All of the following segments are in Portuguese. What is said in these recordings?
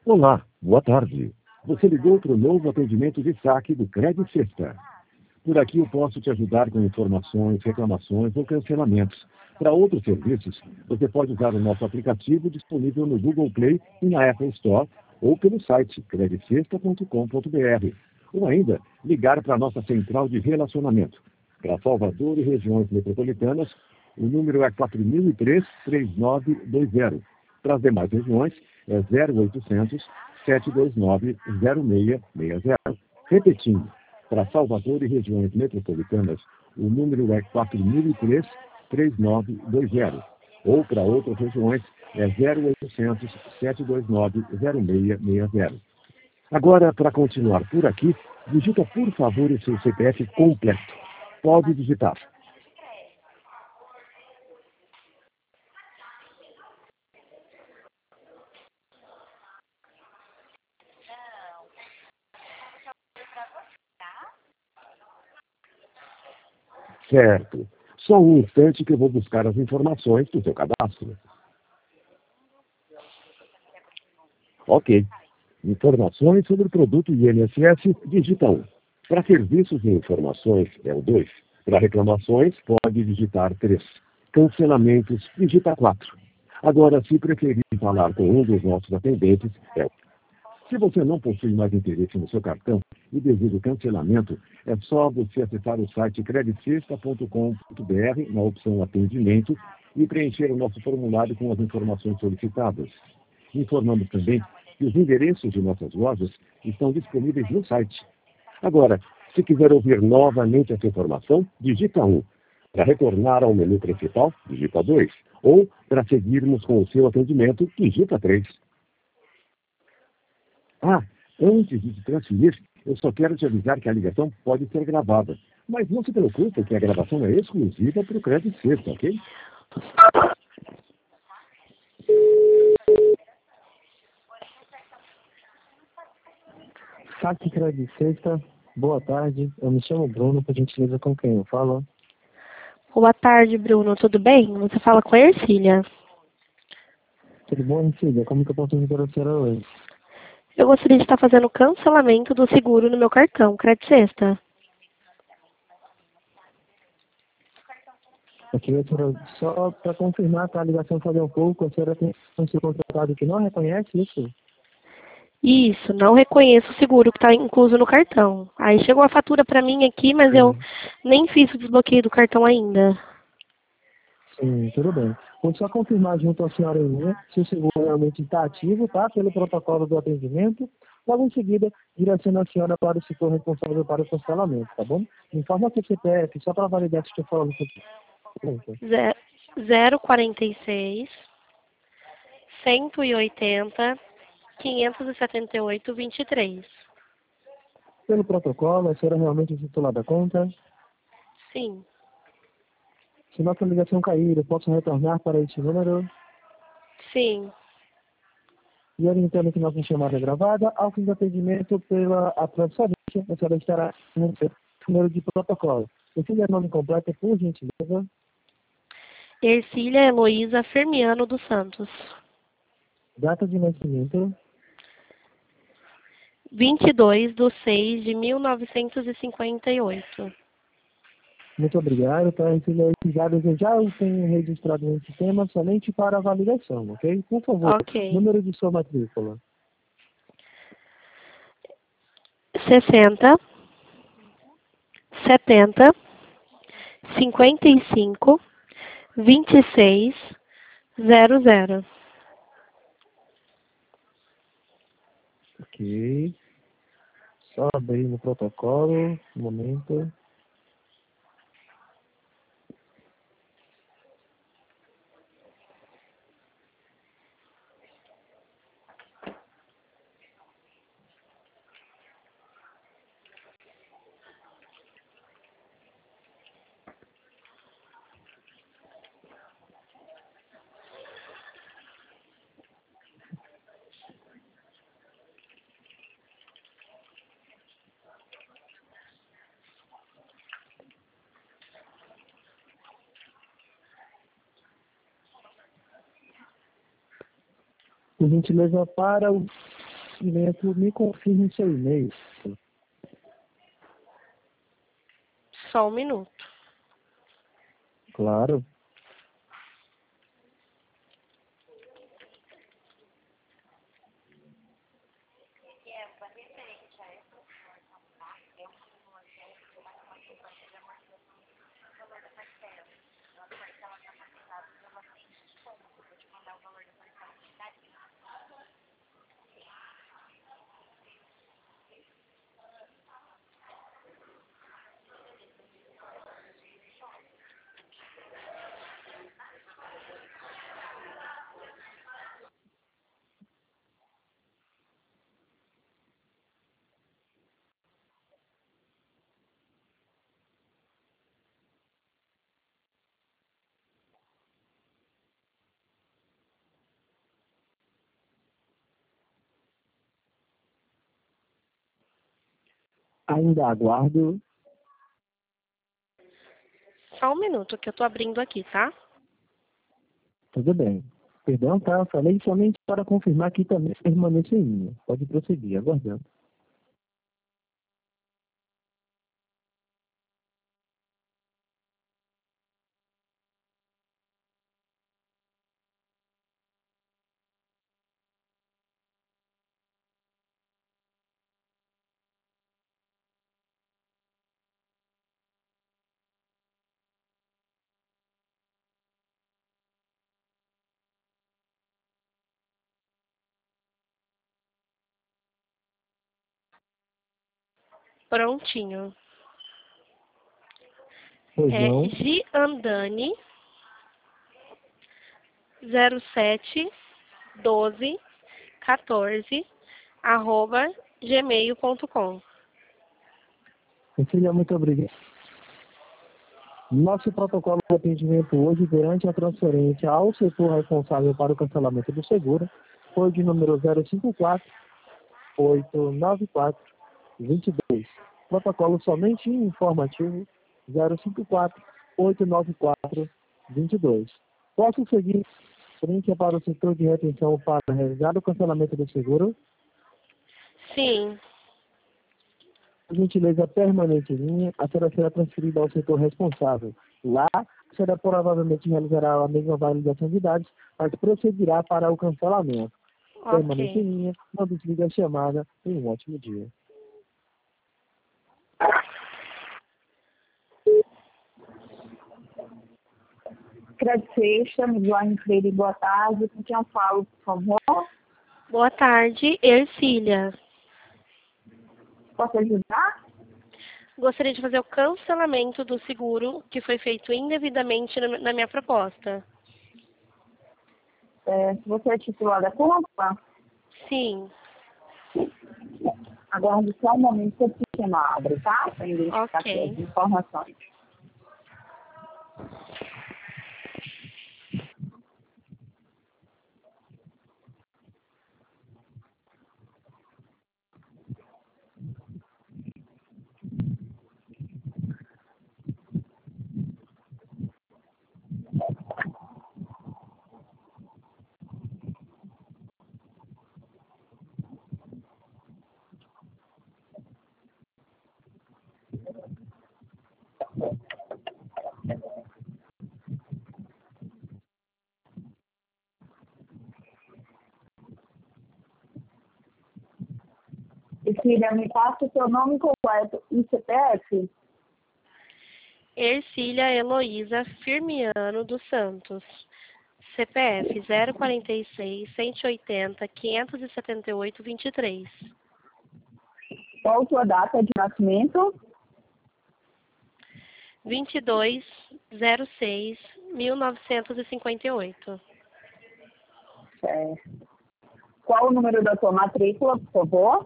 Olá, boa tarde. Você ligou para o novo atendimento de saque do Credit Sexta. Por aqui eu posso te ajudar com informações, reclamações ou cancelamentos. Para outros serviços, você pode usar o nosso aplicativo disponível no Google Play e na Apple Store ou pelo site creditsexta.com.br. Ou ainda, ligar para a nossa central de relacionamento. Para Salvador e regiões metropolitanas, o número é 4003-3920. Para as demais regiões, é 0800 729 0660. Repetindo, para Salvador e regiões metropolitanas, o número é 4003-3920. Ou para outras regiões, é 0800 729 0660. Agora, para continuar por aqui, digita por favor o seu CPF completo. Pode digitar. Certo. Só um instante que eu vou buscar as informações do seu cadastro. Ok. Informações sobre o produto INSS, digita 1. Para serviços e informações, é o 2. Para reclamações, pode digitar 3. Cancelamentos, digita 4. Agora, se preferir falar com um dos nossos atendentes, é o. Se você não possui mais interesse no seu cartão e deseja o cancelamento, é só você acessar o site creditsexta.com.br na opção Atendimento e preencher o nosso formulário com as informações solicitadas. Informamos também que os endereços de nossas lojas estão disponíveis no site. Agora, se quiser ouvir novamente essa informação, digita 1. Para retornar ao menu principal, digita 2. Ou, para seguirmos com o seu atendimento, digita 3. Ah, antes de te transferir, eu só quero te avisar que a ligação pode ser gravada. Mas não se preocupe que a gravação é exclusiva para o Credit Sexta, ok? Saque Credit Sexta, boa tarde. Eu me chamo Bruno, por gentileza, com quem eu falo? Boa tarde, Bruno. Tudo bem? Você fala com a Ercília. Tudo bom, filha? Como que eu posso ajudar a senhora hoje? Eu gostaria de estar fazendo cancelamento do seguro no meu cartão, Credit Sexta. Aqui, a senhora, só para confirmar que a ligação falhou um pouco, a senhora tem um seu contratado que não reconhece isso? Isso, não reconheço o seguro que está incluso no cartão. Aí chegou a fatura para mim aqui, mas eu nem fiz o desbloqueio do cartão ainda. Sim, tudo bem. Vou só confirmar junto à senhora em linha se o seguro realmente está ativo, tá? Pelo protocolo do atendimento. Logo em seguida, direciono a senhora para o setor responsável para o cancelamento, tá bom? Informa seu CPF, só para validar se estou falando com você. 046 180 578 23. Pelo protocolo, a senhora realmente é titular da conta? Sim. Se nossa ligação cair, eu posso retornar para esse número? Sim. E orientando que nossa chamada é gravada, ao fim do atendimento pela transferência, a senhora estará no seu número de protocolo. Esse é o nome completo, por gentileza. Ercília Heloísa Fermiano dos Santos. Data de nascimento. 22/6/1958. Muito obrigado, tá? Esses dados eu já os tenho registrado no sistema somente para a validação, ok? Por favor, Ok. número de sua matrícula. 60 70 55 26 00. Ok. Só abrir no protocolo, um momento. Por gentileza, para o seguimento, me confirme seu e-mail. Só um minuto. Claro. Ainda aguardo. Só um minuto que eu tô abrindo aqui, tá? Tudo bem. Perdão, tá? Eu falei somente para confirmar que também permanece em linha. Pode prosseguir, aguardando. Prontinho. Pois É não. Giandani 071214 @gmail.com. Cecília, muito obrigado. Nosso protocolo de atendimento hoje, durante a transferência ao setor responsável para o cancelamento do seguro, foi de número 054-894-22. Protocolo somente informativo 054-894-22. Posso seguir frente para o setor de retenção para realizar o cancelamento do seguro? Sim. Por gentileza, permanente em linha, a senhora será transferida ao setor responsável. Lá, a senhora provavelmente realizará a mesma validação de dados, mas procederá para o cancelamento. Permanente em Ok. linha, não desligue a chamada. Tenha um ótimo dia. Credit System, Joane Freire, boa tarde. Com quem eu falo, por favor? Boa tarde, Ercília. Posso ajudar? Gostaria de fazer o cancelamento do seguro que foi feito indevidamente na minha proposta. Se você é titular da conta, Sim. aguarde só um momento que o sistema abre, tá? Para identificar aqui Ok. as informações. E filha, me passa o seu nome completo e CPF? Ercília Heloísa Firmiano dos Santos. CPF 046-180-578-23. Qual a sua data de nascimento? 22/06/1958. Certo. Qual o número da sua matrícula, por favor?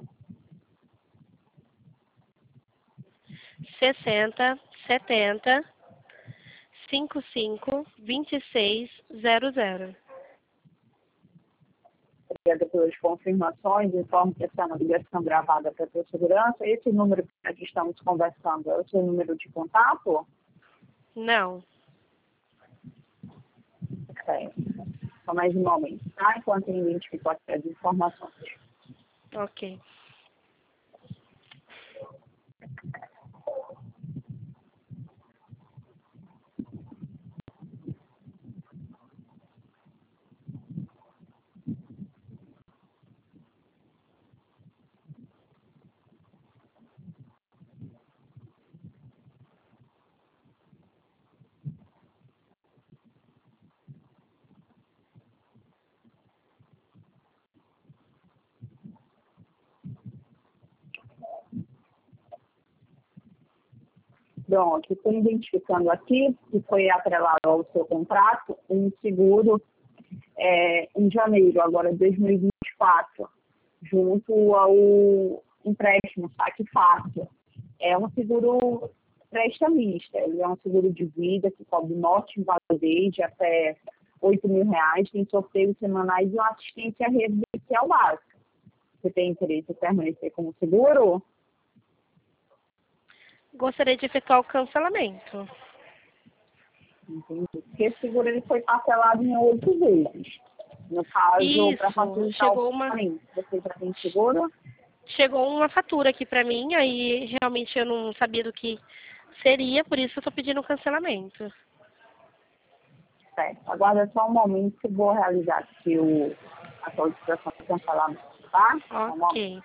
60-70-55-26-00. Obrigada pelas confirmações. Informo que essa é uma ligação gravada para a tua segurança. Esse número que aqui estamos conversando é o seu número de contato? Não. Certo. Só mais um momento, tá? Enquanto eu identifico aqui as informações. Ok. Pronto, estou identificando aqui que foi atrelado ao seu contrato um seguro em janeiro, agora de 2024, junto ao empréstimo Saque Fácil. É um seguro prestamista, ele é um seguro de vida que cobre morte e invalidez de até R$ 8.000, tem sorteios semanais e uma assistência residencial básica. Você tem interesse em permanecer como seguro? Gostaria de efetuar o cancelamento. Entendi. Porque esse seguro ele foi parcelado em 8 vezes. No caso, para facilitar o pagamento, você já tem seguro? Chegou uma fatura aqui para mim, aí realmente eu não sabia do que seria, por isso eu estou pedindo o cancelamento. Certo. Aguarda só um momento que eu vou realizar aqui a solicitação de cancelamento, tá? Ok.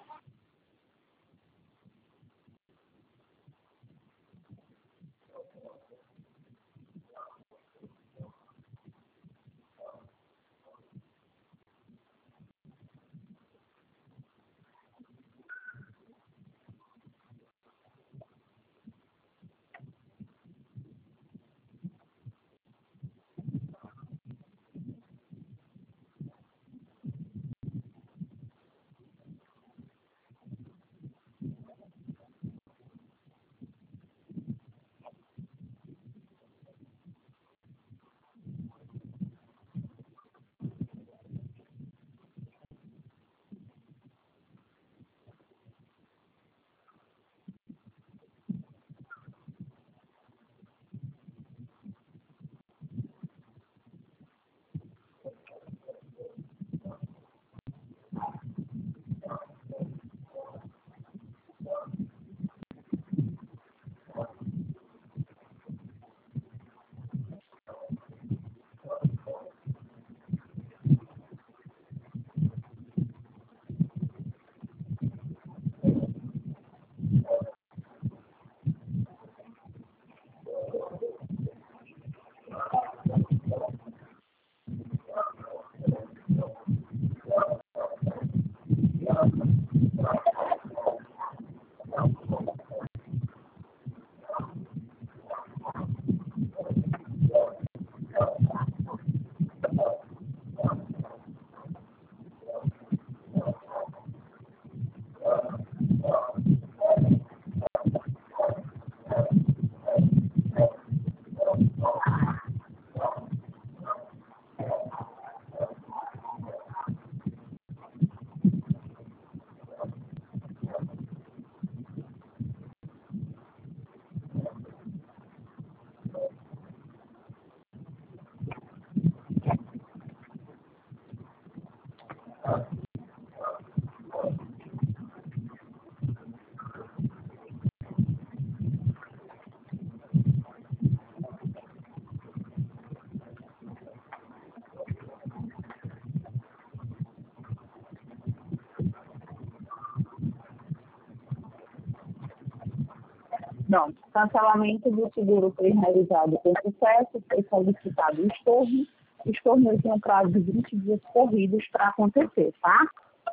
Pronto, cancelamento do seguro foi realizado com sucesso, foi solicitado o estorno. O estorno tem um prazo de 20 dias corridos para acontecer, tá?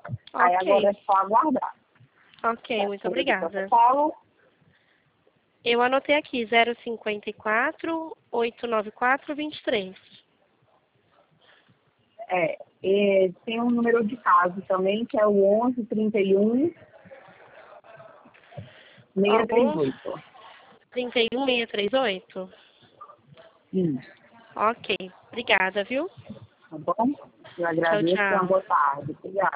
Aí agora é só aguardar. Ok, muito obrigada. Paulo, Eu anotei aqui, 054 894 23. Tem um número de caso também, que é o 11 31 638. 31 638? Isso. Ok, obrigada, viu? Tá bom? Eu agradeço. Tchau, tchau. Uma boa tarde. Obrigada.